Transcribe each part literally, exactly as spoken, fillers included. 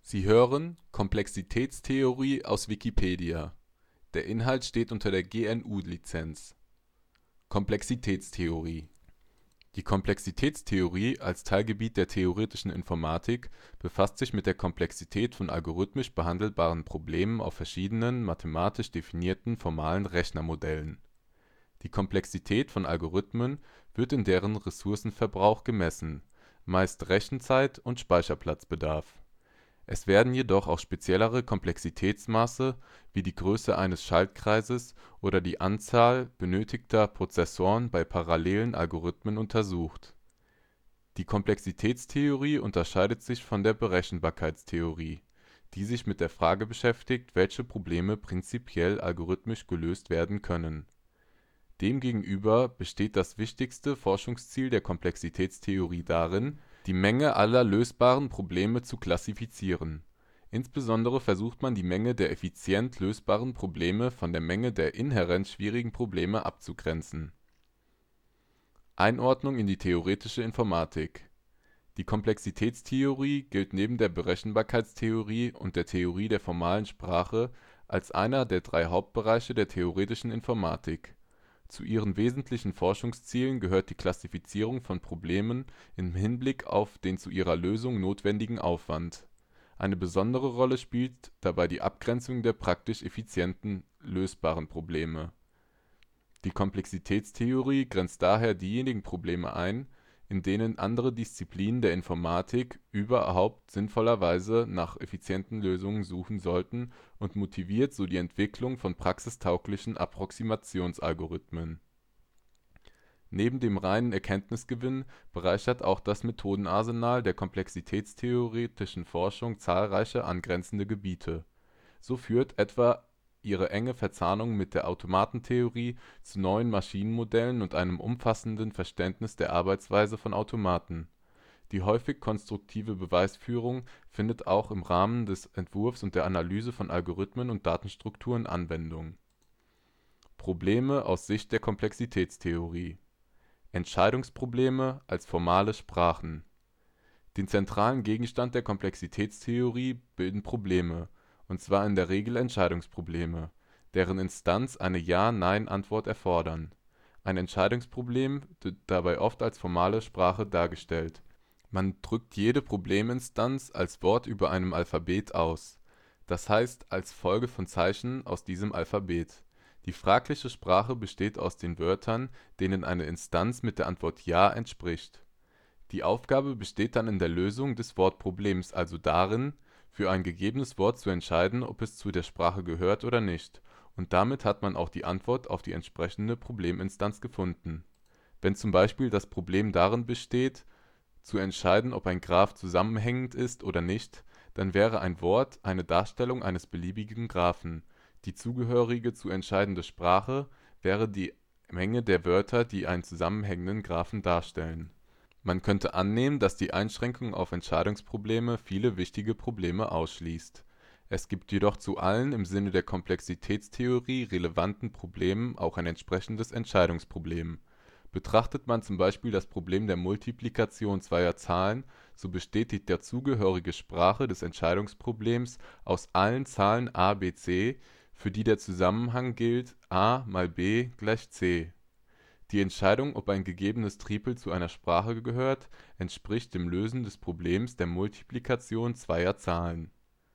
Sie hören Komplexitätstheorie, aus Wikipedia. Der Inhalt steht unter der G N U-Lizenz. Komplexitätstheorie. Die Komplexitätstheorie als Teilgebiet der theoretischen Informatik befasst sich mit der Komplexität von algorithmisch behandelbaren Problemen auf verschiedenen, mathematisch definierten formalen Rechnermodellen. Die Komplexität von Algorithmen wird in deren Ressourcenverbrauch gemessen, meist Rechenzeit und Speicherplatzbedarf. Es werden jedoch auch speziellere Komplexitätsmaße wie die Größe eines Schaltkreises oder die Anzahl benötigter Prozessoren bei parallelen Algorithmen untersucht. Die Komplexitätstheorie unterscheidet sich von der Berechenbarkeitstheorie, die sich mit der Frage beschäftigt, welche Probleme prinzipiell algorithmisch gelöst werden können. Demgegenüber besteht das wichtigste Forschungsziel der Komplexitätstheorie darin, die Menge aller lösbaren Probleme zu klassifizieren. Insbesondere versucht man, die Menge der effizient lösbaren Probleme von der Menge der inhärent schwierigen Probleme abzugrenzen. Einordnung in die theoretische Informatik. Die Komplexitätstheorie gilt neben der Berechenbarkeitstheorie und der Theorie der formalen Sprache als einer der drei Hauptbereiche der theoretischen Informatik. Zu ihren wesentlichen Forschungszielen gehört die Klassifizierung von Problemen im Hinblick auf den zu ihrer Lösung notwendigen Aufwand. Eine besondere Rolle spielt dabei die Abgrenzung der praktisch effizient lösbaren Probleme. Die Komplexitätstheorie grenzt daher diejenigen Probleme ein, in denen andere Disziplinen der Informatik überhaupt sinnvollerweise nach effizienten Lösungen suchen sollten und motiviert so die Entwicklung von praxistauglichen Approximationsalgorithmen. Neben dem reinen Erkenntnisgewinn bereichert auch das Methodenarsenal der komplexitätstheoretischen Forschung zahlreiche angrenzende Gebiete. So führt etwa ihre enge Verzahnung mit der Automatentheorie zu neuen Maschinenmodellen und einem umfassenden Verständnis der Arbeitsweise von Automaten. Die häufig konstruktive Beweisführung findet auch im Rahmen des Entwurfs und der Analyse von Algorithmen und Datenstrukturen Anwendung. Probleme aus Sicht der Komplexitätstheorie. Entscheidungsprobleme als formale Sprachen. Den zentralen Gegenstand der Komplexitätstheorie bilden Probleme, und zwar in der Regel Entscheidungsprobleme, deren Instanz eine Ja-Nein-Antwort erfordern. Ein Entscheidungsproblem wird dabei oft als formale Sprache dargestellt. Man drückt jede Probleminstanz als Wort über einem Alphabet aus, das heißt als Folge von Zeichen aus diesem Alphabet. Die fragliche Sprache besteht aus den Wörtern, denen eine Instanz mit der Antwort Ja entspricht. Die Aufgabe besteht dann in der Lösung des Wortproblems, also darin, für ein gegebenes Wort zu entscheiden, ob es zu der Sprache gehört oder nicht, und damit hat man auch die Antwort auf die entsprechende Probleminstanz gefunden. Wenn zum Beispiel das Problem darin besteht, zu entscheiden, ob ein Graph zusammenhängend ist oder nicht, dann wäre ein Wort eine Darstellung eines beliebigen Graphen. Die zugehörige zu entscheidende Sprache wäre die Menge der Wörter, die einen zusammenhängenden Graphen darstellen. Man könnte annehmen, dass die Einschränkung auf Entscheidungsprobleme viele wichtige Probleme ausschließt. Es gibt jedoch zu allen im Sinne der Komplexitätstheorie relevanten Problemen auch ein entsprechendes Entscheidungsproblem. Betrachtet man zum Beispiel das Problem der Multiplikation zweier Zahlen, so besteht die dazugehörige Sprache des Entscheidungsproblems aus allen Zahlen a, b, c, für die der Zusammenhang gilt a mal b gleich c. Die Entscheidung, ob ein gegebenes Tripel zu einer Sprache gehört, entspricht dem Lösen des Problems der Multiplikation zweier Zahlen.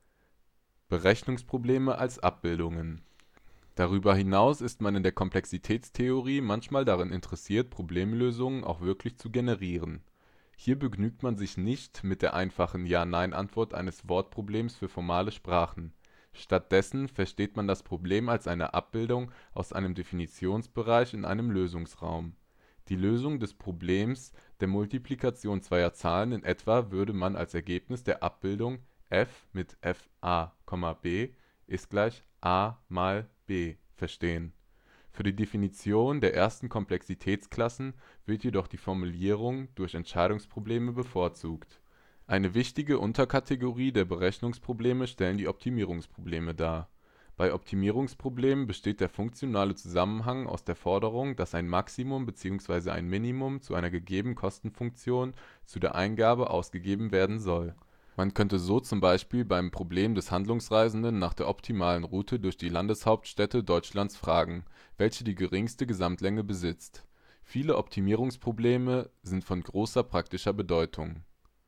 Berechnungsprobleme als Abbildungen. Darüber hinaus ist man in der Komplexitätstheorie manchmal daran interessiert, Problemlösungen auch wirklich zu generieren. Hier begnügt man sich nicht mit der einfachen Ja-Nein-Antwort eines Wortproblems für formale Sprachen. Stattdessen versteht man das Problem als eine Abbildung aus einem Definitionsbereich in einem Lösungsraum. Die Lösung des Problems der Multiplikation zweier Zahlen in etwa würde man als Ergebnis der Abbildung f mit fa, b ist gleich a mal b verstehen. Für die Definition der ersten Komplexitätsklassen wird jedoch die Formulierung durch Entscheidungsprobleme bevorzugt. Eine wichtige Unterkategorie der Berechnungsprobleme stellen die Optimierungsprobleme dar. Bei Optimierungsproblemen besteht der funktionale Zusammenhang aus der Forderung, dass ein Maximum bzw. ein Minimum zu einer gegebenen Kostenfunktion zu der Eingabe ausgegeben werden soll. Man könnte so zum Beispiel beim Problem des Handlungsreisenden nach der optimalen Route durch die Landeshauptstädte Deutschlands fragen, welche die geringste Gesamtlänge besitzt. Viele Optimierungsprobleme sind von großer praktischer Bedeutung.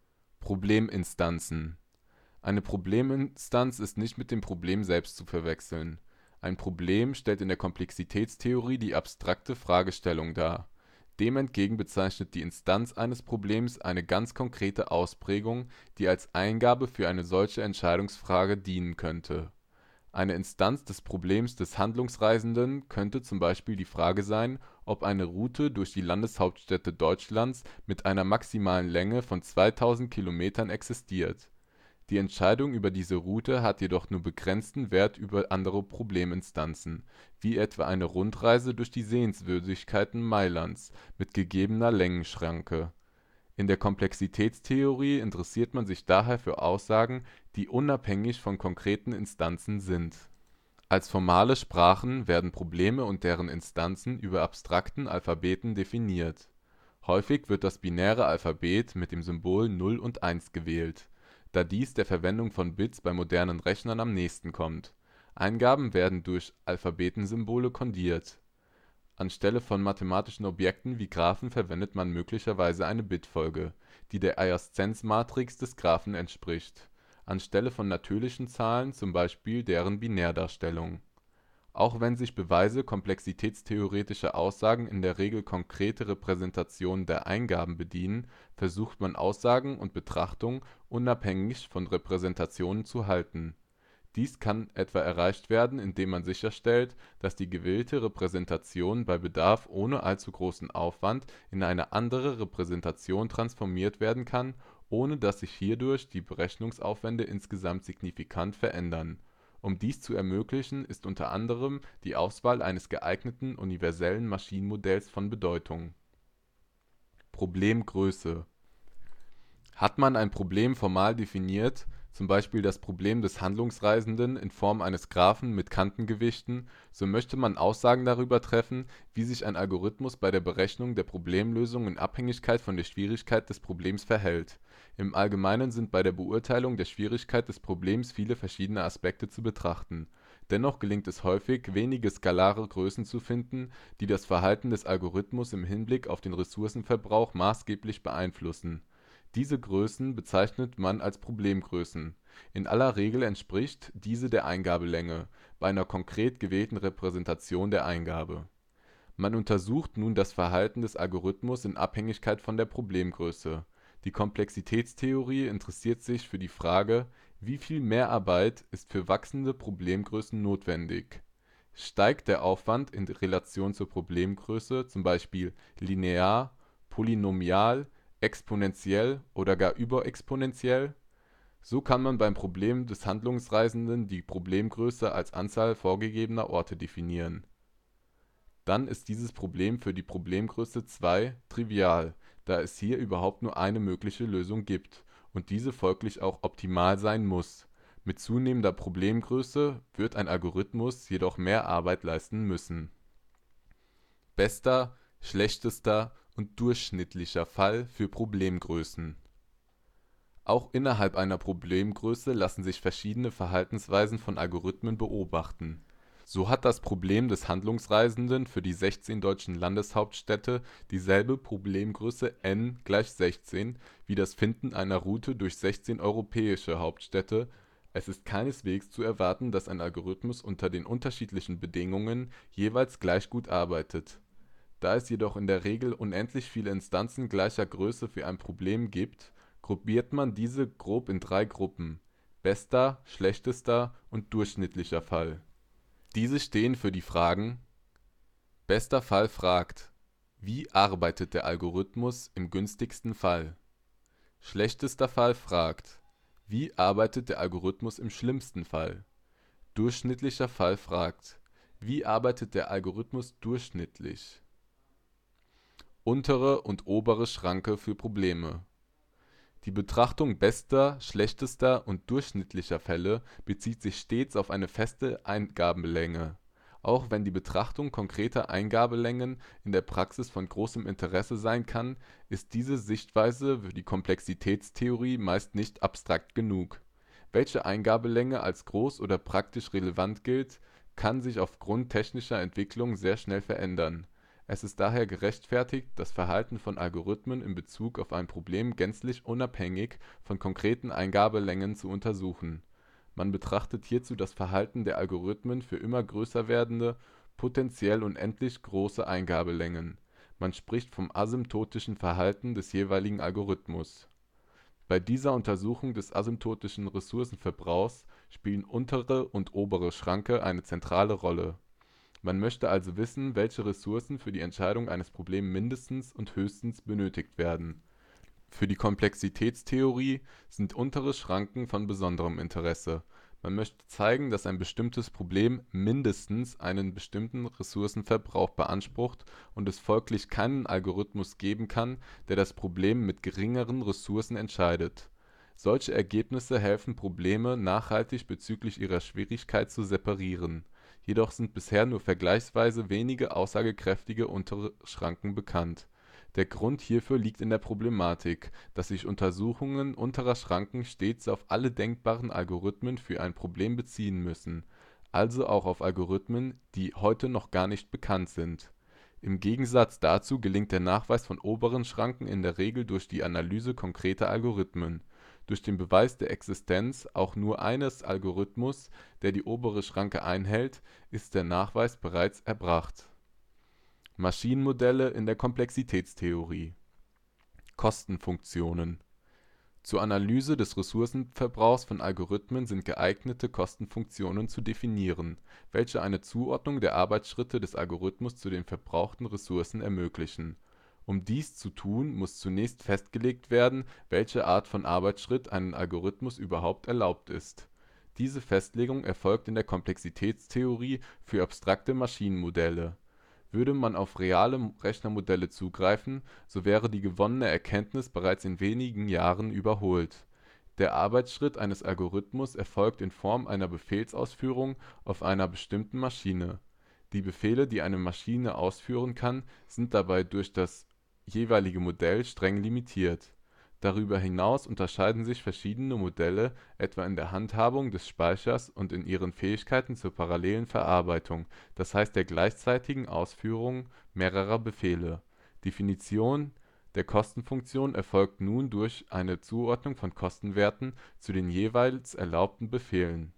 Probleminstanzen. Eine Probleminstanz ist nicht mit dem Problem selbst zu verwechseln. Ein Problem stellt in der Komplexitätstheorie die abstrakte Fragestellung dar. Dem entgegen bezeichnet die Instanz eines Problems eine ganz konkrete Ausprägung, die als Eingabe für eine solche Entscheidungsfrage dienen könnte. Eine Instanz des Problems des Handlungsreisenden könnte zum Beispiel die Frage sein, ob eine Route durch die Landeshauptstädte Deutschlands mit einer maximalen Länge von zweitausend Kilometern existiert. Die Entscheidung über diese Route hat jedoch nur begrenzten Wert über andere Probleminstanzen, wie etwa eine Rundreise durch die Sehenswürdigkeiten Mailands mit gegebener Längenschranke. In der Komplexitätstheorie interessiert man sich daher für Aussagen, die unabhängig von konkreten Instanzen sind. Als formale Sprachen werden Probleme und deren Instanzen über abstrakten Alphabeten definiert. Häufig wird das binäre Alphabet mit dem Symbol null und eins gewählt, da dies der Verwendung von Bits bei modernen Rechnern am nächsten kommt. Eingaben werden durch Alphabetensymbole kodiert. Anstelle von mathematischen Objekten wie Graphen verwendet man möglicherweise eine Bitfolge, die der Ayescence-Matrix des Graphen entspricht, anstelle von natürlichen Zahlen zum Beispiel deren Binärdarstellung. Auch wenn sich Beweise komplexitätstheoretischer Aussagen in der Regel konkrete Repräsentationen der Eingaben bedienen, versucht man Aussagen und Betrachtungen unabhängig von Repräsentationen zu halten. Dies kann etwa erreicht werden, indem man sicherstellt, dass die gewählte Repräsentation bei Bedarf ohne allzu großen Aufwand in eine andere Repräsentation transformiert werden kann, ohne dass sich hierdurch die Berechnungsaufwände insgesamt signifikant verändern. Um dies zu ermöglichen, ist unter anderem die Auswahl eines geeigneten universellen Maschinenmodells von Bedeutung. Problemgröße. Hat man ein Problem formal definiert, zum Beispiel das Problem des Handlungsreisenden in Form eines Graphen mit Kantengewichten, so möchte man Aussagen darüber treffen, wie sich ein Algorithmus bei der Berechnung der Problemlösung in Abhängigkeit von der Schwierigkeit des Problems verhält. Im Allgemeinen sind bei der Beurteilung der Schwierigkeit des Problems viele verschiedene Aspekte zu betrachten. Dennoch gelingt es häufig, wenige skalare Größen zu finden, die das Verhalten des Algorithmus im Hinblick auf den Ressourcenverbrauch maßgeblich beeinflussen. Diese Größen bezeichnet man als Problemgrößen. In aller Regel entspricht diese der Eingabelänge bei einer konkret gewählten Repräsentation der Eingabe. Man untersucht nun das Verhalten des Algorithmus in Abhängigkeit von der Problemgröße. Die Komplexitätstheorie interessiert sich für die Frage, wie viel Mehrarbeit ist für wachsende Problemgrößen notwendig. Steigt der Aufwand in Relation zur Problemgröße, zum Beispiel linear, polynomial, exponentiell oder gar überexponentiell? So kann man beim Problem des Handlungsreisenden die Problemgröße als Anzahl vorgegebener Orte definieren. Dann ist dieses Problem für die Problemgröße zwei trivial, da es hier überhaupt nur eine mögliche Lösung gibt und diese folglich auch optimal sein muss. Mit zunehmender Problemgröße wird ein Algorithmus jedoch mehr Arbeit leisten müssen. Bester, schlechtester und durchschnittlicher Fall für Problemgrößen. Auch innerhalb einer Problemgröße lassen sich verschiedene Verhaltensweisen von Algorithmen beobachten. So hat das Problem des Handlungsreisenden für die sechzehn deutschen Landeshauptstädte dieselbe Problemgröße n gleich sechzehn wie das Finden einer Route durch sechzehn europäische Hauptstädte. Es ist keineswegs zu erwarten, dass ein Algorithmus unter den unterschiedlichen Bedingungen jeweils gleich gut arbeitet. Da es jedoch in der Regel unendlich viele Instanzen gleicher Größe für ein Problem gibt, gruppiert man diese grob in drei Gruppen: bester, schlechtester und durchschnittlicher Fall. Diese stehen für die Fragen: Bester Fall fragt, wie arbeitet der Algorithmus im günstigsten Fall? Schlechtester Fall fragt, wie arbeitet der Algorithmus im schlimmsten Fall? Durchschnittlicher Fall fragt, wie arbeitet der Algorithmus durchschnittlich? Untere und obere Schranke für Probleme. Die Betrachtung bester, schlechtester und durchschnittlicher Fälle bezieht sich stets auf eine feste Eingabelänge. Auch wenn die Betrachtung konkreter Eingabelängen in der Praxis von großem Interesse sein kann, ist diese Sichtweise für die Komplexitätstheorie meist nicht abstrakt genug. Welche Eingabelänge als groß oder praktisch relevant gilt, kann sich aufgrund technischer Entwicklungen sehr schnell verändern. Es ist daher gerechtfertigt, das Verhalten von Algorithmen in Bezug auf ein Problem gänzlich unabhängig von konkreten Eingabelängen zu untersuchen. Man betrachtet hierzu das Verhalten der Algorithmen für immer größer werdende, potentiell unendlich große Eingabelängen. Man spricht vom asymptotischen Verhalten des jeweiligen Algorithmus. Bei dieser Untersuchung des asymptotischen Ressourcenverbrauchs spielen untere und obere Schranke eine zentrale Rolle. Man möchte also wissen, welche Ressourcen für die Entscheidung eines Problems mindestens und höchstens benötigt werden. Für die Komplexitätstheorie sind untere Schranken von besonderem Interesse. Man möchte zeigen, dass ein bestimmtes Problem mindestens einen bestimmten Ressourcenverbrauch beansprucht und es folglich keinen Algorithmus geben kann, der das Problem mit geringeren Ressourcen entscheidet. Solche Ergebnisse helfen, Probleme nachhaltig bezüglich ihrer Schwierigkeit zu separieren. Jedoch sind bisher nur vergleichsweise wenige aussagekräftige untere Schranken bekannt. Der Grund hierfür liegt in der Problematik, dass sich Untersuchungen unterer Schranken stets auf alle denkbaren Algorithmen für ein Problem beziehen müssen, also auch auf Algorithmen, die heute noch gar nicht bekannt sind. Im Gegensatz dazu gelingt der Nachweis von oberen Schranken in der Regel durch die Analyse konkreter Algorithmen. Durch den Beweis der Existenz auch nur eines Algorithmus, der die obere Schranke einhält, ist der Nachweis bereits erbracht. Maschinenmodelle in der Komplexitätstheorie. Kostenfunktionen. Zur Analyse des Ressourcenverbrauchs von Algorithmen sind geeignete Kostenfunktionen zu definieren, welche eine Zuordnung der Arbeitsschritte des Algorithmus zu den verbrauchten Ressourcen ermöglichen. Um dies zu tun, muss zunächst festgelegt werden, welche Art von Arbeitsschritt einem Algorithmus überhaupt erlaubt ist. Diese Festlegung erfolgt in der Komplexitätstheorie für abstrakte Maschinenmodelle. Würde man auf reale Rechnermodelle zugreifen, so wäre die gewonnene Erkenntnis bereits in wenigen Jahren überholt. Der Arbeitsschritt eines Algorithmus erfolgt in Form einer Befehlsausführung auf einer bestimmten Maschine. Die Befehle, die eine Maschine ausführen kann, sind dabei durch das jeweilige Modell streng limitiert. Darüber hinaus unterscheiden sich verschiedene Modelle etwa in der Handhabung des Speichers und in ihren Fähigkeiten zur parallelen Verarbeitung, das heißt der gleichzeitigen Ausführung mehrerer Befehle. Definition der Kostenfunktion erfolgt nun durch eine Zuordnung von Kostenwerten zu den jeweils erlaubten Befehlen.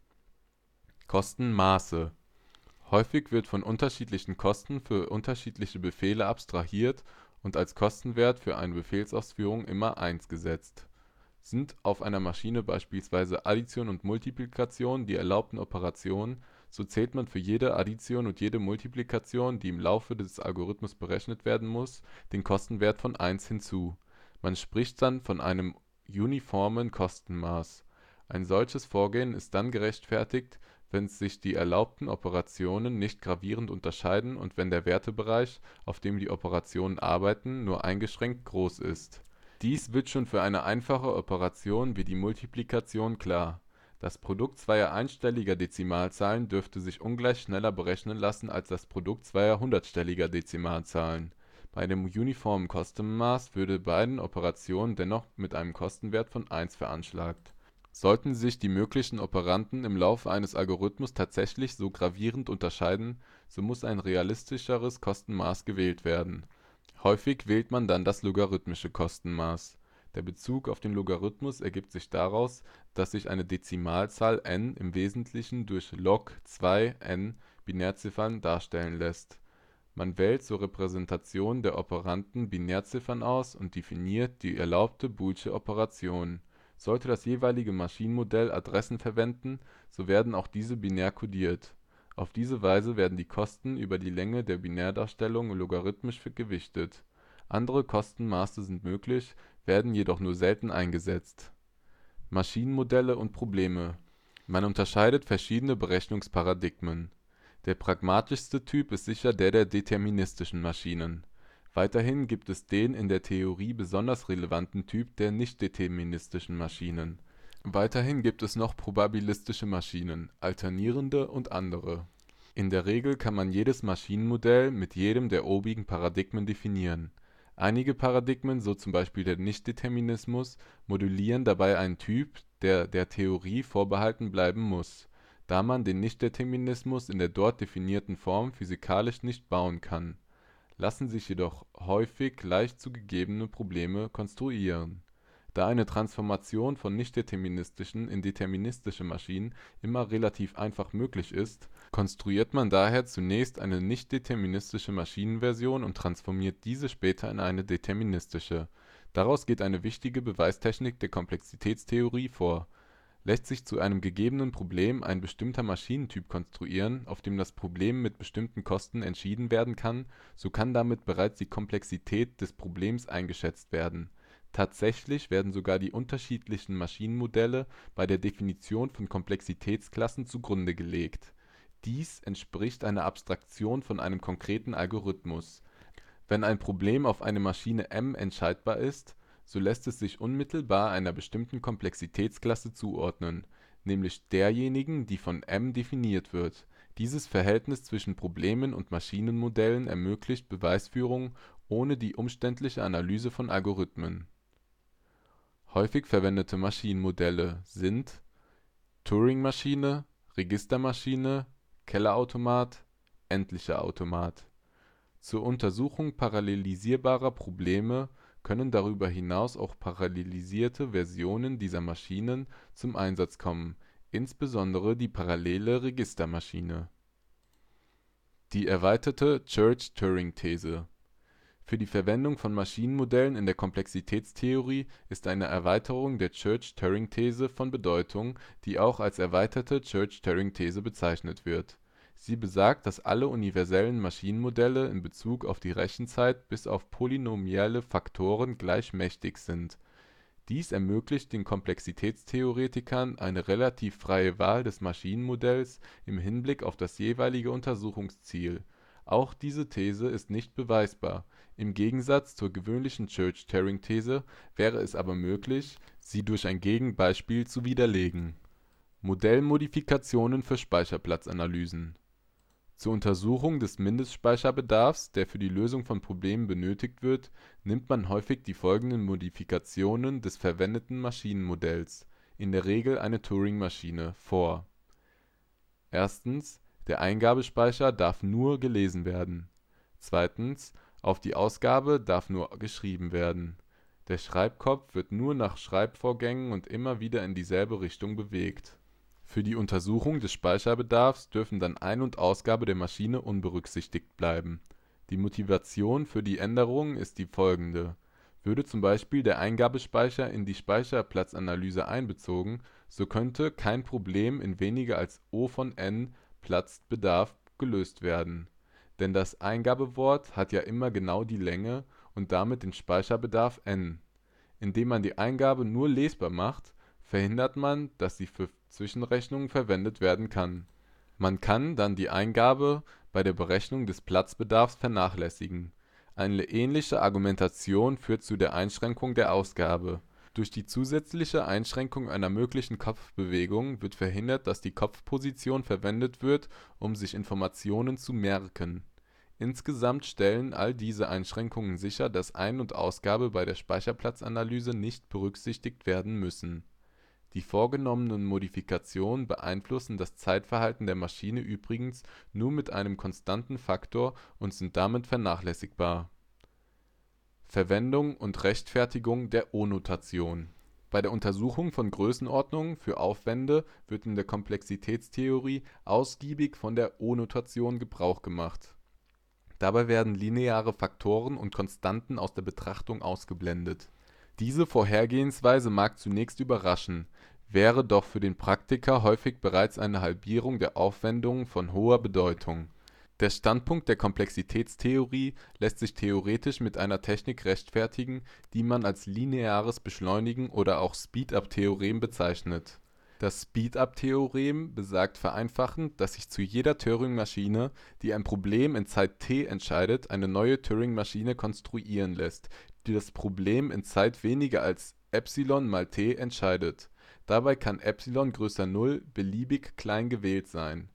Kostenmaße. Häufig wird von unterschiedlichen Kosten für unterschiedliche Befehle abstrahiert und als Kostenwert für eine Befehlsausführung immer eins gesetzt. Sind auf einer Maschine beispielsweise Addition und Multiplikation die erlaubten Operationen, so zählt man für jede Addition und jede Multiplikation, die im Laufe des Algorithmus berechnet werden muss, den Kostenwert von eins hinzu. Man spricht dann von einem uniformen Kostenmaß. Ein solches Vorgehen ist dann gerechtfertigt, wenn sich die erlaubten Operationen nicht gravierend unterscheiden und wenn der Wertebereich, auf dem die Operationen arbeiten, nur eingeschränkt groß ist. Dies wird schon für eine einfache Operation wie die Multiplikation klar. Das Produkt zweier einstelliger Dezimalzahlen dürfte sich ungleich schneller berechnen lassen als das Produkt zweier hundertstelliger Dezimalzahlen. Bei einem uniformen Kostenmaß würden beide Operationen dennoch mit einem Kostenwert von eins veranschlagt. Sollten sich die möglichen Operanden im Laufe eines Algorithmus tatsächlich so gravierend unterscheiden, so muss ein realistischeres Kostenmaß gewählt werden. Häufig wählt man dann das logarithmische Kostenmaß. Der Bezug auf den Logarithmus ergibt sich daraus, dass sich eine Dezimalzahl n im Wesentlichen durch log zwei n Binärziffern darstellen lässt. Man wählt zur Repräsentation der Operanden Binärziffern aus und definiert die erlaubte boolsche Operation. Sollte das jeweilige Maschinenmodell Adressen verwenden, so werden auch diese binär kodiert. Auf diese Weise werden die Kosten über die Länge der Binärdarstellung logarithmisch gewichtet. Andere Kostenmaße sind möglich, werden jedoch nur selten eingesetzt. Maschinenmodelle und Probleme. Man unterscheidet verschiedene Berechnungsparadigmen. Der pragmatischste Typ ist sicher der der deterministischen Maschinen. Weiterhin gibt es den in der Theorie besonders relevanten Typ der nichtdeterministischen Maschinen. Weiterhin gibt es noch probabilistische Maschinen, alternierende und andere. In der Regel kann man jedes Maschinenmodell mit jedem der obigen Paradigmen definieren. Einige Paradigmen, so zum Beispiel der Nichtdeterminismus, modellieren dabei einen Typ, der der Theorie vorbehalten bleiben muss, da man den Nichtdeterminismus in der dort definierten Form physikalisch nicht bauen kann, lassen sich jedoch häufig leicht zu gegebene Probleme konstruieren. Da eine Transformation von nichtdeterministischen in deterministische Maschinen immer relativ einfach möglich ist, konstruiert man daher zunächst eine nichtdeterministische Maschinenversion und transformiert diese später in eine deterministische. Daraus geht eine wichtige Beweistechnik der Komplexitätstheorie vor. Lässt sich zu einem gegebenen Problem ein bestimmter Maschinentyp konstruieren, auf dem das Problem mit bestimmten Kosten entschieden werden kann, so kann damit bereits die Komplexität des Problems eingeschätzt werden. Tatsächlich werden sogar die unterschiedlichen Maschinenmodelle bei der Definition von Komplexitätsklassen zugrunde gelegt. Dies entspricht einer Abstraktion von einem konkreten Algorithmus. Wenn ein Problem auf eine Maschine M entscheidbar ist, so lässt es sich unmittelbar einer bestimmten Komplexitätsklasse zuordnen, nämlich derjenigen, die von M definiert wird. Dieses Verhältnis zwischen Problemen und Maschinenmodellen ermöglicht Beweisführung ohne die umständliche Analyse von Algorithmen. Häufig verwendete Maschinenmodelle sind Turingmaschine, Registermaschine, Kellerautomat, endlicher Automat. Zur Untersuchung parallelisierbarer Probleme können darüber hinaus auch parallelisierte Versionen dieser Maschinen zum Einsatz kommen, insbesondere die parallele Registermaschine. Die erweiterte Church-Turing-These. Für die Verwendung von Maschinenmodellen in der Komplexitätstheorie ist eine Erweiterung der Church-Turing-These von Bedeutung, die auch als erweiterte Church-Turing-These bezeichnet wird. Sie besagt, dass alle universellen Maschinenmodelle in Bezug auf die Rechenzeit bis auf polynomielle Faktoren gleich mächtig sind. Dies ermöglicht den Komplexitätstheoretikern eine relativ freie Wahl des Maschinenmodells im Hinblick auf das jeweilige Untersuchungsziel. Auch diese These ist nicht beweisbar. Im Gegensatz zur gewöhnlichen Church-Turing-These wäre es aber möglich, sie durch ein Gegenbeispiel zu widerlegen. Modellmodifikationen für Speicherplatzanalysen. Zur Untersuchung des Mindestspeicherbedarfs, der für die Lösung von Problemen benötigt wird, nimmt man häufig die folgenden Modifikationen des verwendeten Maschinenmodells, in der Regel eine Turing-Maschine, vor: Erstens. Der Eingabespeicher darf nur gelesen werden. Zweitens. Auf die Ausgabe darf nur geschrieben werden. Der Schreibkopf wird nur nach Schreibvorgängen und immer wieder in dieselbe Richtung bewegt. Für die Untersuchung des Speicherbedarfs dürfen dann Ein- und Ausgabe der Maschine unberücksichtigt bleiben. Die Motivation für die Änderung ist die folgende: Würde zum Beispiel der Eingabespeicher in die Speicherplatzanalyse einbezogen, so könnte kein Problem in weniger als O von n Platzbedarf gelöst werden, denn das Eingabewort hat ja immer genau die Länge und damit den Speicherbedarf n. Indem man die Eingabe nur lesbar macht, verhindert man, dass sie für Zwischenrechnungen verwendet werden kann. Man kann dann die Eingabe bei der Berechnung des Platzbedarfs vernachlässigen. Eine ähnliche Argumentation führt zu der Einschränkung der Ausgabe. Durch die zusätzliche Einschränkung einer möglichen Kopfbewegung wird verhindert, dass die Kopfposition verwendet wird, um sich Informationen zu merken. Insgesamt stellen all diese Einschränkungen sicher, dass Ein- und Ausgabe bei der Speicherplatzanalyse nicht berücksichtigt werden müssen. Die vorgenommenen Modifikationen beeinflussen das Zeitverhalten der Maschine übrigens nur mit einem konstanten Faktor und sind damit vernachlässigbar. Verwendung und Rechtfertigung der O-Notation. Bei der Untersuchung von Größenordnungen für Aufwände wird in der Komplexitätstheorie ausgiebig von der O-Notation Gebrauch gemacht. Dabei werden lineare Faktoren und Konstanten aus der Betrachtung ausgeblendet. Diese Vorgehensweise mag zunächst überraschen, wäre doch für den Praktiker häufig bereits eine Halbierung der Aufwendungen von hoher Bedeutung. Der Standpunkt der Komplexitätstheorie lässt sich theoretisch mit einer Technik rechtfertigen, die man als lineares Beschleunigen oder auch Speedup-Theorem bezeichnet. Das Speedup-Theorem besagt vereinfachend, dass sich zu jeder Turing-Maschine, die ein Problem in Zeit t entscheidet, eine neue Turing-Maschine konstruieren lässt, die das Problem in Zeit weniger als ε mal t entscheidet. Dabei kann ε größer null beliebig klein gewählt sein.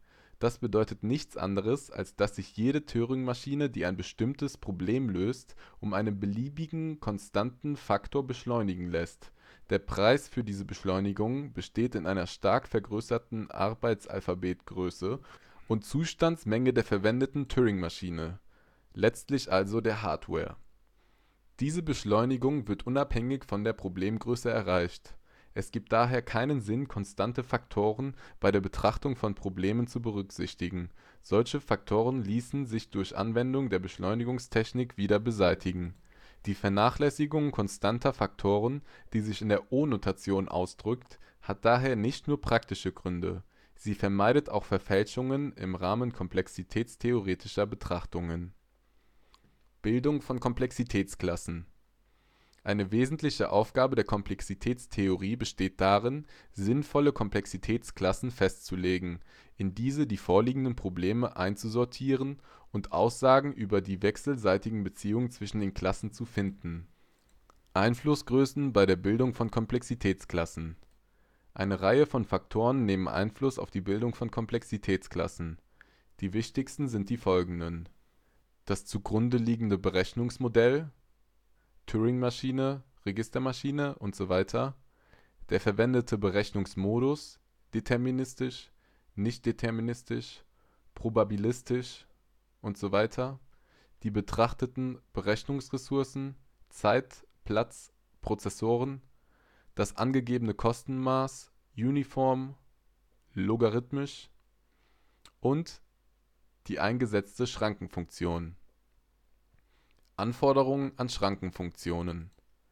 Das bedeutet nichts anderes, als dass sich jede Turingmaschine, die ein bestimmtes Problem löst, um einen beliebigen konstanten Faktor beschleunigen lässt. Der Preis für diese Beschleunigung besteht in einer stark vergrößerten Arbeitsalphabetgröße und Zustandsmenge der verwendeten Turingmaschine, letztlich also der Hardware. Diese Beschleunigung wird unabhängig von der Problemgröße erreicht. Es gibt daher keinen Sinn, konstante Faktoren bei der Betrachtung von Problemen zu berücksichtigen. Solche Faktoren ließen sich durch Anwendung der Beschleunigungstechnik wieder beseitigen. Die Vernachlässigung konstanter Faktoren, die sich in der O-Notation ausdrückt, hat daher nicht nur praktische Gründe. Sie vermeidet auch Verfälschungen im Rahmen komplexitätstheoretischer Betrachtungen. Bildung von Komplexitätsklassen. Eine wesentliche Aufgabe der Komplexitätstheorie besteht darin, sinnvolle Komplexitätsklassen festzulegen, in diese die vorliegenden Probleme einzusortieren und Aussagen über die wechselseitigen Beziehungen zwischen den Klassen zu finden. Einflussgrößen bei der Bildung von Komplexitätsklassen. Eine Reihe von Faktoren nehmen Einfluss auf die Bildung von Komplexitätsklassen. Die wichtigsten sind die folgenden: Das zugrunde liegende Berechnungsmodell, Turingmaschine, Registermaschine usw., der verwendete Berechnungsmodus, deterministisch, nichtdeterministisch, probabilistisch usw., die betrachteten Berechnungsressourcen, Zeit, Platz, Prozessoren, das angegebene Kostenmaß, uniform, logarithmisch und die eingesetzte Schrankenfunktion. Anforderungen an Schrankenfunktionen.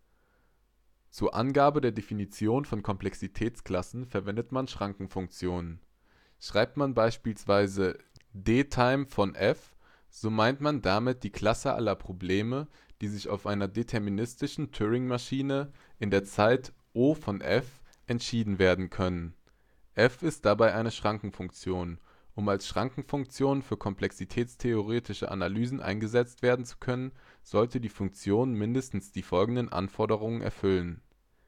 Zur Angabe der Definition von Komplexitätsklassen verwendet man Schrankenfunktionen. Schreibt man beispielsweise dtime von f, so meint man damit die Klasse aller Probleme, die sich auf einer deterministischen Turingmaschine in der Zeit O von f entschieden werden können. F ist dabei eine Schrankenfunktion. Um als Schrankenfunktion für komplexitätstheoretische Analysen eingesetzt werden zu können, sollte die Funktion mindestens die folgenden Anforderungen erfüllen: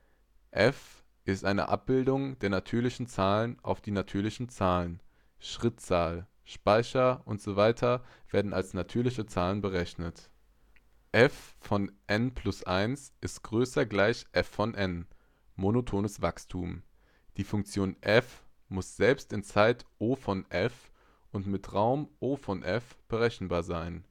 f ist eine Abbildung der natürlichen Zahlen auf die natürlichen Zahlen. Schrittzahl, Speicher usw. werden als natürliche Zahlen berechnet. f von n plus eins ist größer gleich f von n, monotones Wachstum. Die Funktion f muss selbst in Zeit O von f und mit Raum O von f berechenbar sein.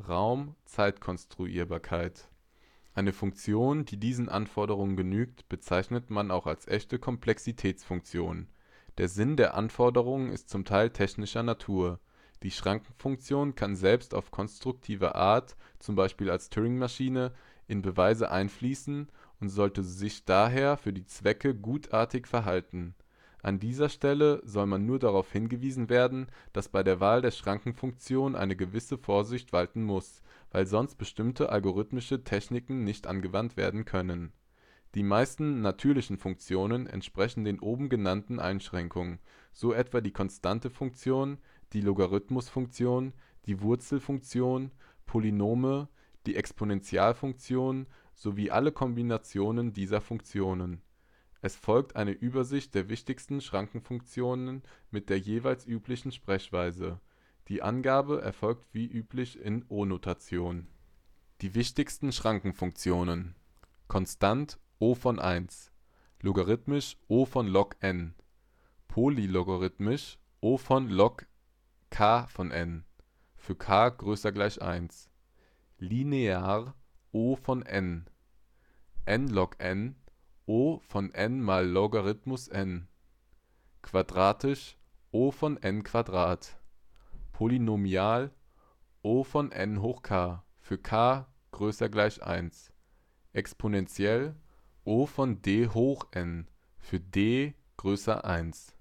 Raum-Zeitkonstruierbarkeit. Eine Funktion, die diesen Anforderungen genügt, bezeichnet man auch als echte Komplexitätsfunktion. Der Sinn der Anforderungen ist zum Teil technischer Natur. Die Schrankenfunktion kann selbst auf konstruktive Art, zum Beispiel als Turingmaschine, in Beweise einfließen und sollte sich daher für die Zwecke gutartig verhalten. An dieser Stelle soll man nur darauf hingewiesen werden, dass bei der Wahl der Schrankenfunktion eine gewisse Vorsicht walten muss, weil sonst bestimmte algorithmische Techniken nicht angewandt werden können. Die meisten natürlichen Funktionen entsprechen den oben genannten Einschränkungen, so etwa die konstante Funktion, die Logarithmusfunktion, die Wurzelfunktion, Polynome, die Exponentialfunktion sowie alle Kombinationen dieser Funktionen. Es folgt eine Übersicht der wichtigsten Schrankenfunktionen mit der jeweils üblichen Sprechweise. Die Angabe erfolgt wie üblich in O-Notation. Die wichtigsten Schrankenfunktionen: Konstant O von eins, logarithmisch O von log n, polylogarithmisch O von log k von n, für k größer gleich eins, linear O von n, n log n O von n mal Logarithmus n, quadratisch O von n Quadrat, polynomial O von n hoch k, für k größer gleich eins, exponentiell O von d hoch n, für d größer eins.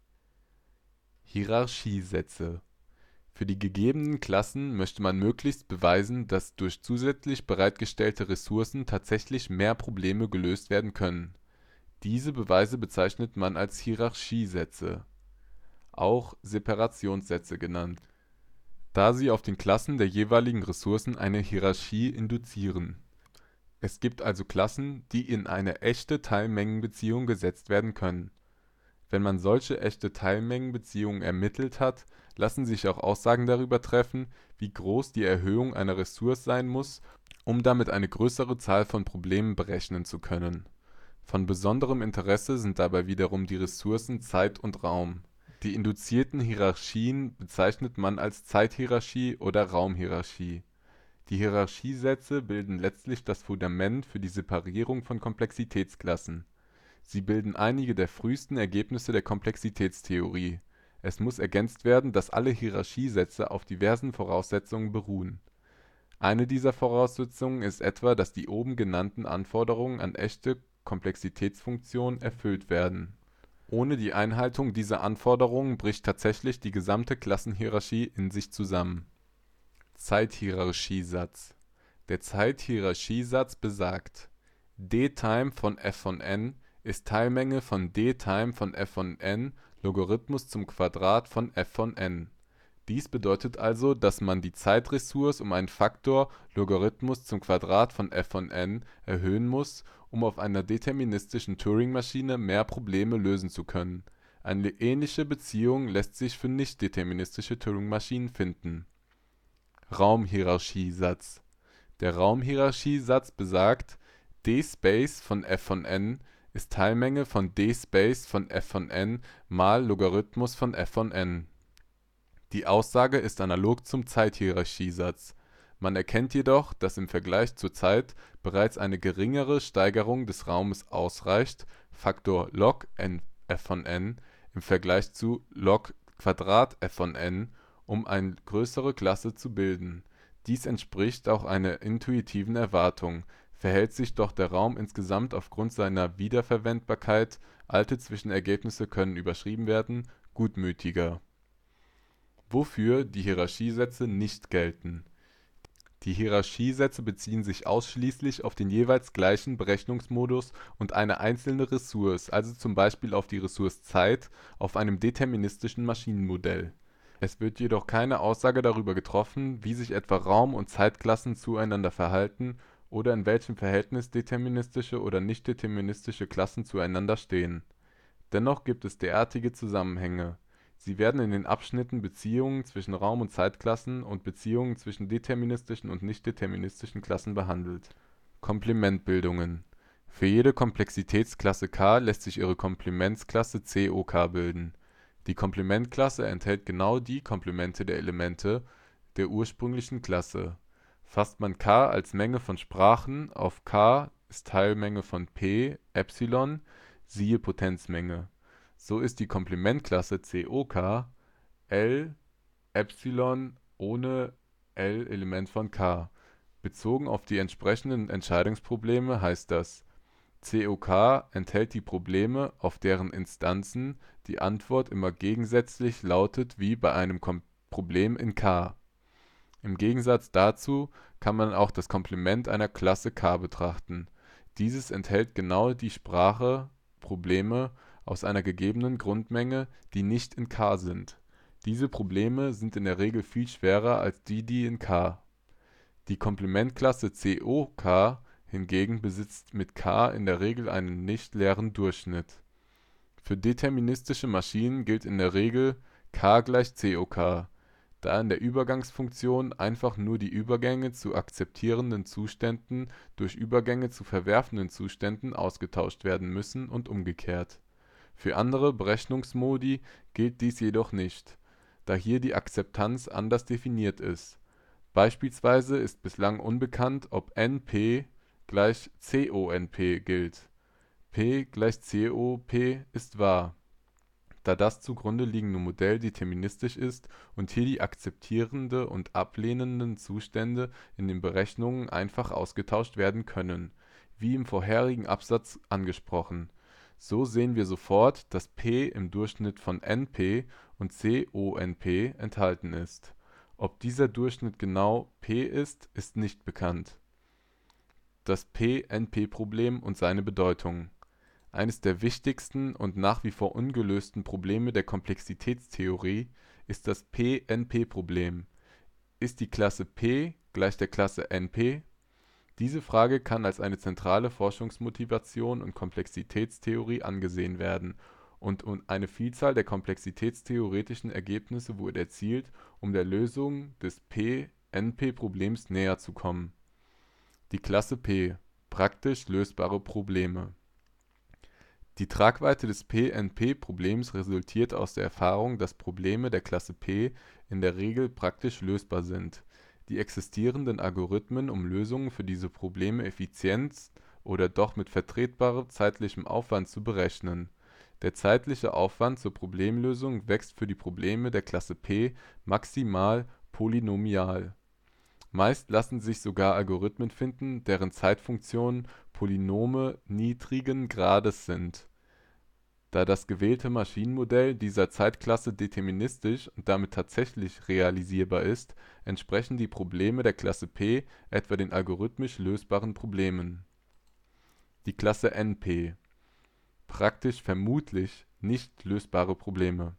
Hierarchiesätze. Für die gegebenen Klassen möchte man möglichst beweisen, dass durch zusätzlich bereitgestellte Ressourcen tatsächlich mehr Probleme gelöst werden können. Diese Beweise bezeichnet man als Hierarchiesätze, auch Separationssätze genannt, da sie auf den Klassen der jeweiligen Ressourcen eine Hierarchie induzieren. Es gibt also Klassen, die in eine echte Teilmengenbeziehung gesetzt werden können. Wenn man solche echte Teilmengenbeziehungen ermittelt hat, lassen sich auch Aussagen darüber treffen, wie groß die Erhöhung einer Ressource sein muss, um damit eine größere Zahl von Problemen berechnen zu können. Von besonderem Interesse sind dabei wiederum die Ressourcen Zeit und Raum. Die induzierten Hierarchien bezeichnet man als Zeithierarchie oder Raumhierarchie. Die Hierarchiesätze bilden letztlich das Fundament für die Separierung von Komplexitätsklassen. Sie bilden einige der frühesten Ergebnisse der Komplexitätstheorie. Es muss ergänzt werden, dass alle Hierarchiesätze auf diversen Voraussetzungen beruhen. Eine dieser Voraussetzungen ist etwa, dass die oben genannten Anforderungen an echte Komplexitätsfunktionen erfüllt werden. Ohne die Einhaltung dieser Anforderungen bricht tatsächlich die gesamte Klassenhierarchie in sich zusammen. Zeithierarchiesatz. Der Zeithierarchiesatz besagt: d-Time von f von n ist Teilmenge von d-Time von f von n Logarithmus zum Quadrat von f von n. Dies bedeutet also, dass man die Zeitressource um einen Faktor Logarithmus zum Quadrat von f von n erhöhen muss, um auf einer deterministischen Turingmaschine mehr Probleme lösen zu können. Eine ähnliche Beziehung lässt sich für nichtdeterministische Turingmaschinen finden. Raumhierarchiesatz. Der Raumhierarchiesatz besagt: d-Space von f von n ist Teilmenge von d-Space von f von n mal Logarithmus von f von n. Die Aussage ist analog zum Zeithierarchiesatz. Man erkennt jedoch, dass im Vergleich zur Zeit bereits eine geringere Steigerung des Raumes ausreicht (Faktor log n f von n im Vergleich zu log Quadrat f von n), um eine größere Klasse zu bilden. Dies entspricht auch einer intuitiven Erwartung, verhält sich doch der Raum insgesamt aufgrund seiner Wiederverwendbarkeit (alte Zwischenergebnisse können überschrieben werden) gutmütiger. Wofür die Hierarchiesätze nicht gelten. Die Hierarchiesätze beziehen sich ausschließlich auf den jeweils gleichen Berechnungsmodus und eine einzelne Ressource, also zum Beispiel auf die Ressource Zeit auf einem deterministischen Maschinenmodell. Es wird jedoch keine Aussage darüber getroffen, wie sich etwa Raum und Zeitklassen zueinander verhalten oder in welchem Verhältnis deterministische oder nichtdeterministische Klassen zueinander stehen. Dennoch gibt es derartige Zusammenhänge. Sie werden in den Abschnitten Beziehungen zwischen Raum und Zeitklassen und Beziehungen zwischen deterministischen und nichtdeterministischen Klassen behandelt. Komplementbildungen. Für jede Komplexitätsklasse K lässt sich ihre Komplementklasse C O K bilden. Die Komplementklasse enthält genau die Komplemente der Elemente der ursprünglichen Klasse. Fasst man K als Menge von Sprachen auf K ist Teilmenge von P, Epsilon, siehe Potenzmenge, so ist die Komplementklasse C O K L Epsilon ohne L Element von K. Bezogen auf die entsprechenden Entscheidungsprobleme heißt das: C O K enthält die Probleme, auf deren Instanzen die Antwort immer gegensätzlich lautet wie bei einem Kom Problem in K. Im Gegensatz dazu kann man auch das Komplement einer Klasse K betrachten. Dieses enthält genau die Sprache-Probleme aus einer gegebenen Grundmenge, die nicht in K sind. Diese Probleme sind in der Regel viel schwerer als die, die in K. Die Komplementklasse C O K hingegen besitzt mit K in der Regel einen nicht-leeren Durchschnitt. Für deterministische Maschinen gilt in der Regel K gleich C O K, da in der Übergangsfunktion einfach nur die Übergänge zu akzeptierenden Zuständen durch Übergänge zu verwerfenden Zuständen ausgetauscht werden müssen und umgekehrt. Für andere Berechnungsmodi gilt dies jedoch nicht, da hier die Akzeptanz anders definiert ist. Beispielsweise ist bislang unbekannt, ob N P gleich C O N P gilt. P gleich C O P ist wahr, da das zugrunde liegende Modell deterministisch ist und hier die akzeptierenden und ablehnenden Zustände in den Berechnungen einfach ausgetauscht werden können, wie im vorherigen Absatz angesprochen. So sehen wir sofort, dass P im Durchschnitt von N P und C O N P enthalten ist. Ob dieser Durchschnitt genau P ist, ist nicht bekannt. Das P N P-Problem und seine Bedeutung. Eines der wichtigsten und nach wie vor ungelösten Probleme der Komplexitätstheorie ist das P N P-Problem. Ist die Klasse P gleich der Klasse N P? Diese Frage kann als eine zentrale Forschungsmotivation in Komplexitätstheorie angesehen werden, und eine Vielzahl der komplexitätstheoretischen Ergebnisse wurde erzielt, um der Lösung des P-N P-Problems näher zu kommen. Die Klasse P: praktisch lösbare Probleme. Die Tragweite des P-N P-Problems resultiert aus der Erfahrung, dass Probleme der Klasse P in der Regel praktisch lösbar sind. Die existierenden Algorithmen, um Lösungen für diese Probleme effizient oder doch mit vertretbarem zeitlichem Aufwand zu berechnen. Der zeitliche Aufwand zur Problemlösung wächst für die Probleme der Klasse P maximal polynomial. Meist lassen sich sogar Algorithmen finden, deren Zeitfunktionen Polynome niedrigen Grades sind. Da das gewählte Maschinenmodell dieser Zeitklasse deterministisch und damit tatsächlich realisierbar ist, entsprechen die Probleme der Klasse P etwa den algorithmisch lösbaren Problemen. Die Klasse N P: praktisch vermutlich nicht lösbare Probleme.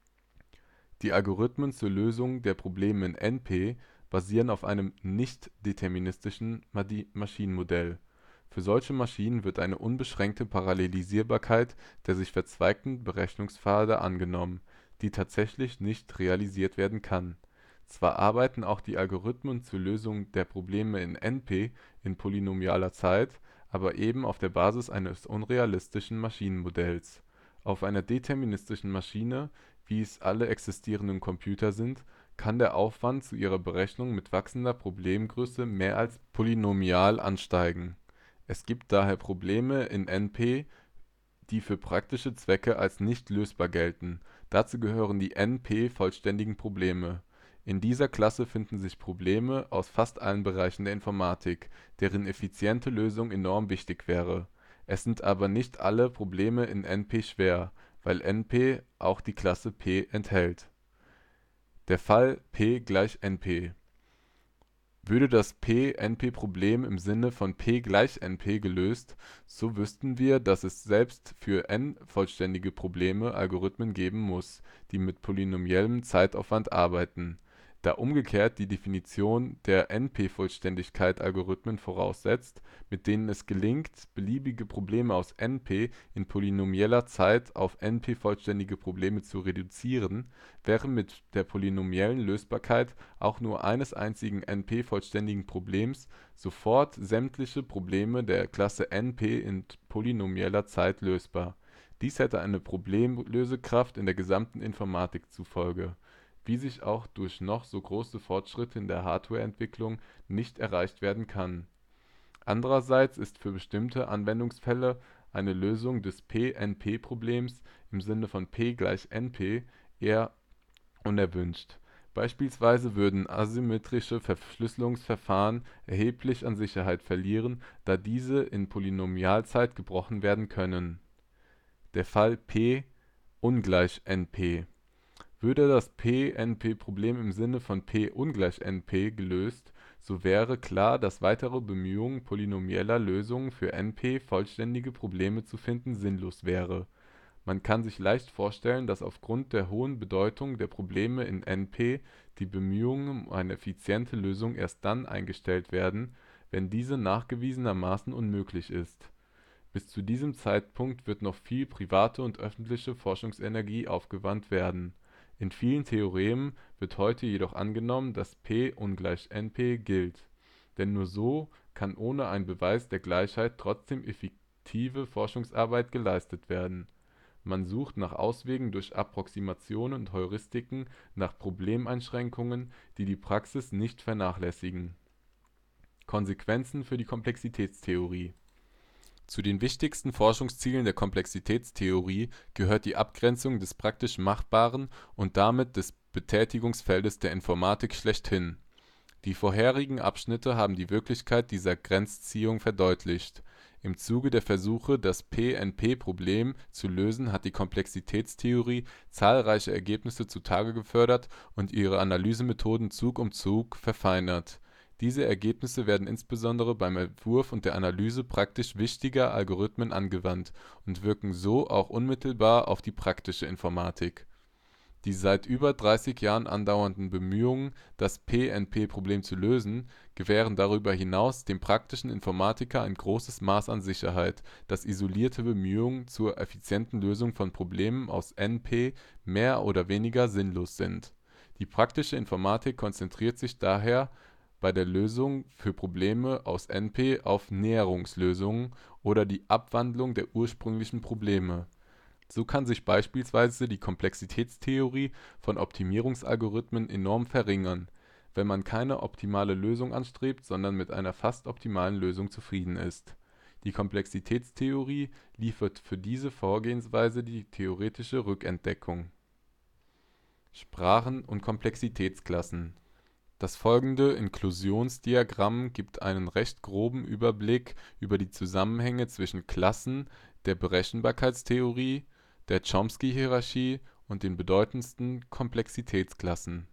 Die Algorithmen zur Lösung der Probleme in N P basieren auf einem nicht-deterministischen Maschinenmodell. Für solche Maschinen wird eine unbeschränkte Parallelisierbarkeit der sich verzweigenden Berechnungspfade angenommen, die tatsächlich nicht realisiert werden kann. Zwar arbeiten auch die Algorithmen zur Lösung der Probleme in N P in polynomialer Zeit, aber eben auf der Basis eines unrealistischen Maschinenmodells. Auf einer deterministischen Maschine, wie es alle existierenden Computer sind, kann der Aufwand zu ihrer Berechnung mit wachsender Problemgröße mehr als polynomial ansteigen. Es gibt daher Probleme in N P, die für praktische Zwecke als nicht lösbar gelten. Dazu gehören die N P-vollständigen Probleme. In dieser Klasse finden sich Probleme aus fast allen Bereichen der Informatik, deren effiziente Lösung enorm wichtig wäre. Es sind aber nicht alle Probleme in N P schwer, weil N P auch die Klasse P enthält. Der Fall P gleich N P: Würde das P-N P-Problem im Sinne von P gleich N P gelöst, so wüssten wir, dass es selbst für n-vollständige Probleme Algorithmen geben muss, die mit polynomiellem Zeitaufwand arbeiten. Da umgekehrt die Definition der N P-Vollständigkeit Algorithmen voraussetzt, mit denen es gelingt, beliebige Probleme aus N P in polynomieller Zeit auf N P-vollständige Probleme zu reduzieren, wären mit der polynomiellen Lösbarkeit auch nur eines einzigen N P-vollständigen Problems sofort sämtliche Probleme der Klasse N P in polynomieller Zeit lösbar. Dies hätte eine Problemlösekraft in der gesamten Informatik zur Folge, wie sie auch durch noch so große Fortschritte in der Hardwareentwicklung nicht erreicht werden kann. Andererseits ist für bestimmte Anwendungsfälle eine Lösung des P-N P-Problems im Sinne von P gleich N P eher unerwünscht. Beispielsweise würden asymmetrische Verschlüsselungsverfahren erheblich an Sicherheit verlieren, da diese in Polynomialzeit gebrochen werden können. Der Fall P ungleich N P: Würde das P-N P-Problem im Sinne von P ungleich N P gelöst, so wäre klar, dass weitere Bemühungen polynomieller Lösungen für N P-vollständige Probleme zu finden sinnlos wäre. Man kann sich leicht vorstellen, dass aufgrund der hohen Bedeutung der Probleme in N P die Bemühungen um eine effiziente Lösung erst dann eingestellt werden, wenn diese nachgewiesenermaßen unmöglich ist. Bis zu diesem Zeitpunkt wird noch viel private und öffentliche Forschungsenergie aufgewandt werden. In vielen Theoremen wird heute jedoch angenommen, dass P ungleich N P gilt, denn nur so kann ohne einen Beweis der Gleichheit trotzdem effektive Forschungsarbeit geleistet werden. Man sucht nach Auswegen durch Approximationen und Heuristiken nach Problemeinschränkungen, die die Praxis nicht vernachlässigen. Konsequenzen für die Komplexitätstheorie: Zu den wichtigsten Forschungszielen der Komplexitätstheorie gehört die Abgrenzung des praktisch Machbaren und damit des Betätigungsfeldes der Informatik schlechthin. Die vorherigen Abschnitte haben die Wichtigkeit dieser Grenzziehung verdeutlicht. Im Zuge der Versuche, das P-N P-Problem zu lösen, hat die Komplexitätstheorie zahlreiche Ergebnisse zutage gefördert und ihre Analysemethoden Zug um Zug verfeinert. Diese Ergebnisse werden insbesondere beim Entwurf und der Analyse praktisch wichtiger Algorithmen angewandt und wirken so auch unmittelbar auf die praktische Informatik. Die seit über dreißig Jahren andauernden Bemühungen, das P N P-Problem zu lösen, gewähren darüber hinaus dem praktischen Informatiker ein großes Maß an Sicherheit, dass isolierte Bemühungen zur effizienten Lösung von Problemen aus N P mehr oder weniger sinnlos sind. Die praktische Informatik konzentriert sich daher bei der Lösung für Probleme aus N P auf Näherungslösungen oder die Abwandlung der ursprünglichen Probleme. So kann sich beispielsweise die Komplexitätstheorie von Optimierungsalgorithmen enorm verringern, wenn man keine optimale Lösung anstrebt, sondern mit einer fast optimalen Lösung zufrieden ist. Die Komplexitätstheorie liefert für diese Vorgehensweise die theoretische Rückendeckung. Sprachen und Komplexitätsklassen. Das folgende Inklusionsdiagramm gibt einen recht groben Überblick über die Zusammenhänge zwischen Klassen der Berechenbarkeitstheorie, der Chomsky-Hierarchie und den bedeutendsten Komplexitätsklassen.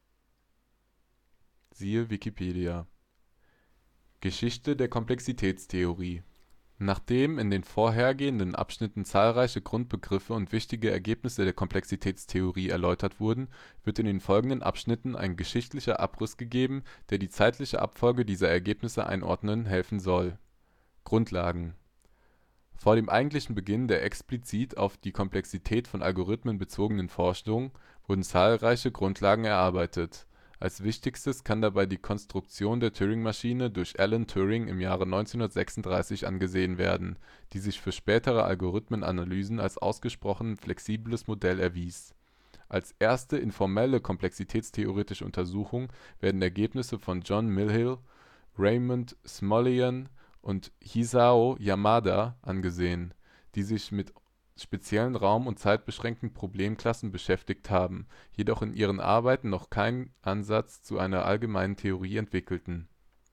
Siehe Wikipedia. Geschichte der Komplexitätstheorie. Nachdem in den vorhergehenden Abschnitten zahlreiche Grundbegriffe und wichtige Ergebnisse der Komplexitätstheorie erläutert wurden, wird in den folgenden Abschnitten ein geschichtlicher Abriss gegeben, der die zeitliche Abfolge dieser Ergebnisse einordnen helfen soll. Grundlagen. Vor dem eigentlichen Beginn der explizit auf die Komplexität von Algorithmen bezogenen Forschung wurden zahlreiche Grundlagen erarbeitet. Als wichtigstes kann dabei die Konstruktion der Turingmaschine durch Alan Turing im Jahre neunzehnhundertsechsunddreißig angesehen werden, die sich für spätere Algorithmenanalysen als ausgesprochen flexibles Modell erwies. Als erste informelle komplexitätstheoretische Untersuchung werden Ergebnisse von John Myhill, Raymond Smullyan und Hisao Yamada angesehen, die sich mit speziellen raum- und zeitbeschränkten Problemklassen beschäftigt haben, jedoch in ihren Arbeiten noch keinen Ansatz zu einer allgemeinen Theorie entwickelten.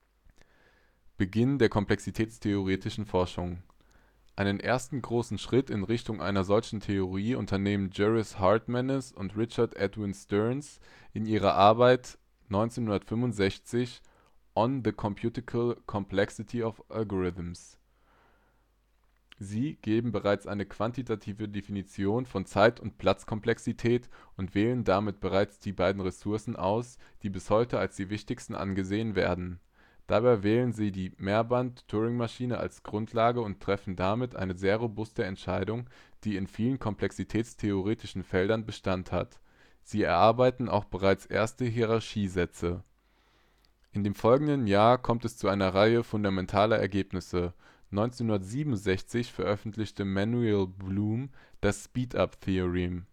Beginn der komplexitätstheoretischen Forschung. Einen ersten großen Schritt in Richtung einer solchen Theorie unternehmen Juris Hartmanis und Richard Edwin Stearns in ihrer Arbeit neunzehnhundertfünfundsechzig On the Computational Complexity of Algorithms. Sie geben bereits eine quantitative Definition von Zeit- und Platzkomplexität und wählen damit bereits die beiden Ressourcen aus, die bis heute als die wichtigsten angesehen werden. Dabei wählen sie die Mehrband-Turingmaschine als Grundlage und treffen damit eine sehr robuste Entscheidung, die in vielen komplexitätstheoretischen Feldern Bestand hat. Sie erarbeiten auch bereits erste Hierarchiesätze. In dem folgenden Jahr kommt es zu einer Reihe fundamentaler Ergebnisse. neunzehnhundertsiebenundsechzig veröffentlichte Manuel Blum das Speedup-Theorem.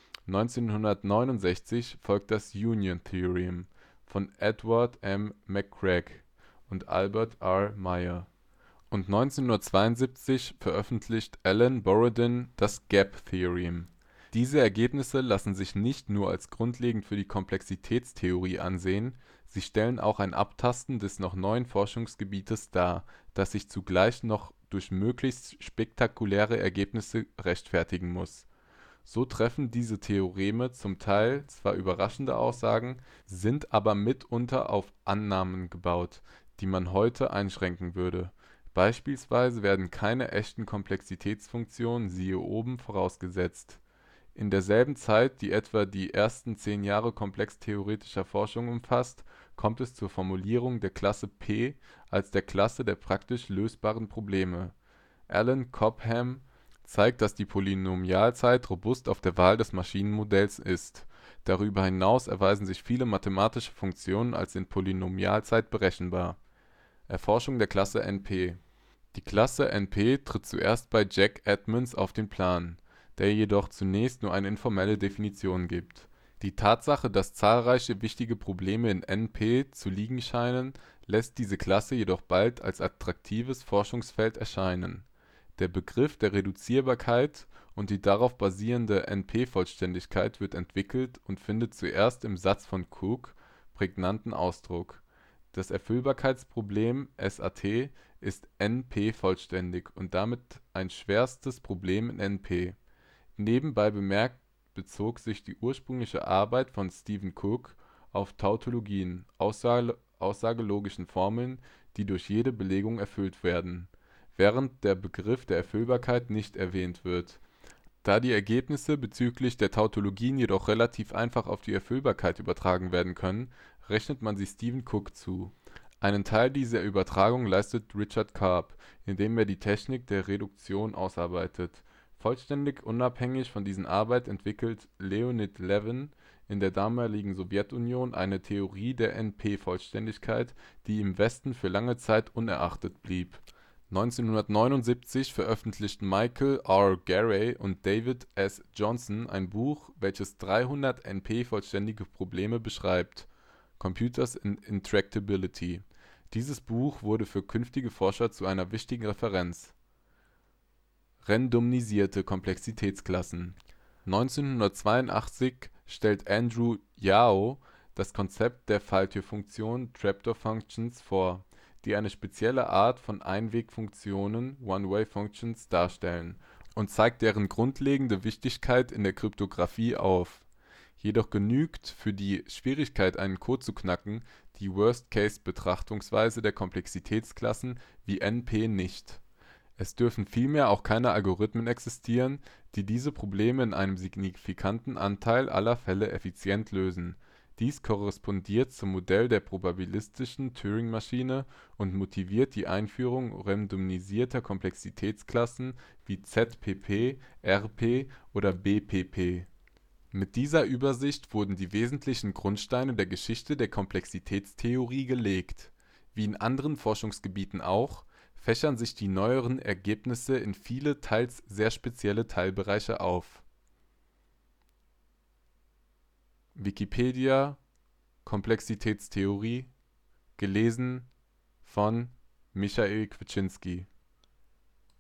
neunzehnhundertneunundsechzig folgt das Union-Theorem von Edward M. McCreight und Albert R. Meyer. Und neunzehnhundertzweiundsiebzig veröffentlicht Alan Borodin das Gap-Theorem. Diese Ergebnisse lassen sich nicht nur als grundlegend für die Komplexitätstheorie ansehen, sie stellen auch ein Abtasten des noch neuen Forschungsgebietes dar, das sich zugleich noch durch möglichst spektakuläre Ergebnisse rechtfertigen muss. So treffen diese Theoreme zum Teil zwar überraschende Aussagen, sind aber mitunter auf Annahmen gebaut, die man heute einschränken würde. Beispielsweise werden keine echten Komplexitätsfunktionen siehe oben vorausgesetzt. In derselben Zeit, die etwa die ersten zehn Jahre komplextheoretischer Forschung umfasst, kommt es zur Formulierung der Klasse P als der Klasse der praktisch lösbaren Probleme. Alan Cobham zeigt, dass die Polynomialzeit robust auf der Wahl des Maschinenmodells ist. Darüber hinaus erweisen sich viele mathematische Funktionen als in Polynomialzeit berechenbar. Erforschung der Klasse N P. Die Klasse N P tritt zuerst bei Jack Edmonds auf den Plan, der jedoch zunächst nur eine informelle Definition gibt. Die Tatsache, dass zahlreiche wichtige Probleme in N P zu liegen scheinen, lässt diese Klasse jedoch bald als attraktives Forschungsfeld erscheinen. Der Begriff der Reduzierbarkeit und die darauf basierende N P-Vollständigkeit wird entwickelt und findet zuerst im Satz von Cook prägnanten Ausdruck. Das Erfüllbarkeitsproblem S A T ist N P-vollständig und damit ein schwerstes Problem in N P. Nebenbei bemerkt bezog sich die ursprüngliche Arbeit von Stephen Cook auf Tautologien, aussage, aussagelogischen Formeln, die durch jede Belegung erfüllt werden, während der Begriff der Erfüllbarkeit nicht erwähnt wird. Da die Ergebnisse bezüglich der Tautologien jedoch relativ einfach auf die Erfüllbarkeit übertragen werden können, rechnet man sie Stephen Cook zu. Einen Teil dieser Übertragung leistet Richard Karp, indem er die Technik der Reduktion ausarbeitet. Vollständig unabhängig von dieser Arbeit entwickelt Leonid Levin in der damaligen Sowjetunion eine Theorie der N P-Vollständigkeit, die im Westen für lange Zeit unbeachtet blieb. neunzehnhundertneunundsiebzig veröffentlichten Michael R. Garey und David S. Johnson ein Buch, welches dreihundert N P-vollständige Probleme beschreibt (Computers and Intractability). Dieses Buch wurde für künftige Forscher zu einer wichtigen Referenz. Randomisierte Komplexitätsklassen. neunzehnhundertzweiundachtzig stellt Andrew Yao das Konzept der Falltürfunktionen (Trapdoor-Functions) vor, die eine spezielle Art von Einwegfunktionen (One-Way-Functions) darstellen, und zeigt deren grundlegende Wichtigkeit in der Kryptographie auf. Jedoch genügt für die Schwierigkeit, einen Code zu knacken, die Worst-Case-Betrachtungsweise der Komplexitätsklassen wie N P nicht. Es dürfen vielmehr auch keine Algorithmen existieren, die diese Probleme in einem signifikanten Anteil aller Fälle effizient lösen. Dies korrespondiert zum Modell der probabilistischen Turingmaschine und motiviert die Einführung randomisierter Komplexitätsklassen wie Z P P, R P oder B P P. Mit dieser Übersicht wurden die wesentlichen Grundsteine der Geschichte der Komplexitätstheorie gelegt. Wie in anderen Forschungsgebieten auch, fächern sich die neueren Ergebnisse in viele, teils sehr spezielle Teilbereiche auf. Wikipedia Komplexitätstheorie, gelesen von Michael Kwiecinski.